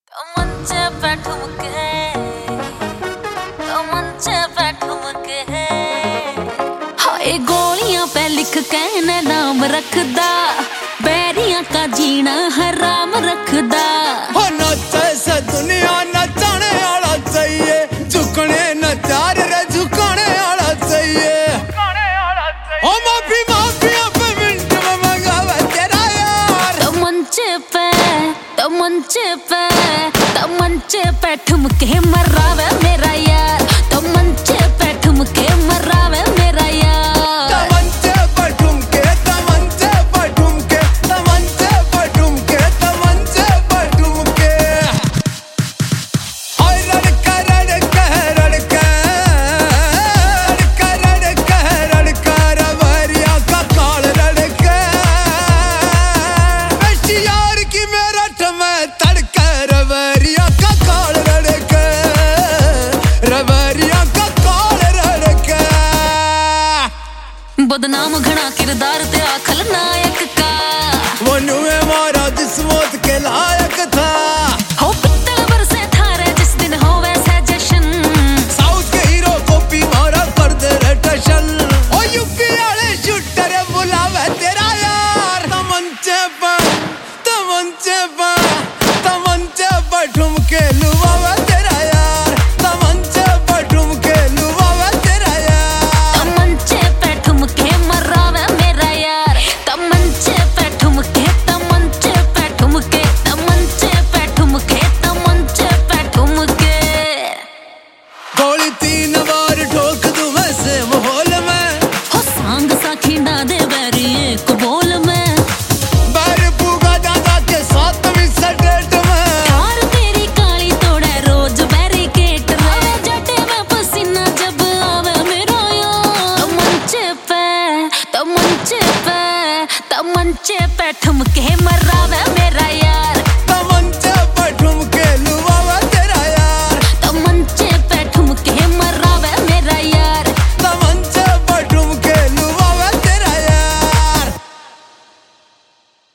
मंचे पे ठुमके, मंचे पे ठुमके, हाय गोलियां पे लिख के न नाम रखदा, बैरियां का जीना हराम रखदा। हो नचे से दुनिया नचाने वाला चाहिए, झुकने न चार रे झुकाने वाला चाहिए। ओ माफी माफी अब मिनट में मंगावे तेरा यार। तो मंचे पे, तो मंचे पे, तो मंचे पे ठुमके मरावे मेरा यार, तो मंचे पे ठुमके मरावे मेरा यार। तमंचे पर ठुमके, तमंचे पर ठुमके, तमंचे पर ठुमके, तमंचे पर ठुमके। ओए लड़का लड़का लड़का, लड़का लड़का लड़का, रवरिया का काल लड़का। यार की मेरा ठमे तड़का, रवरिया का काल लड़का, रवरिया का काल लड़का। बदनाम घना किरदार ते खलनायक का, वो नुए मारा जिस मौत के लायक था। हो पित्तल बरसे थारे जिस दिन हो वैसा जश्न, साउथ के हीरो को भी मारा कर दे रे टशन। ओ यूपी वाले शूटर बुलावे तेरा यार। तमंचे पर, तमंचे पर, तमंचे पर ठुमके लुभावे तेरा यार। तमंचे पर ठुमके लुभावे तेरा यार। तमंचे पे ठुमके मरावे मेरा यार, तमंचे पे ठुमके, तमंचे पे ठुमके, तमंचे पे ठुमके, तमंचे पे ठुमके। गोली 3 बार ठोक दूं वैसे माहौल में, हो सांग सा खिंडा दे बैरी एक बोल में, बैर पूगा दादा के साथ भी सटेट में। कार तेरी काली तोड़े रोज बैरिकेड रे, जटे में पसीना जब आवे मेरा यार। तमंचे पे, तमंचे पे, तमंचे पे ठुमके मरा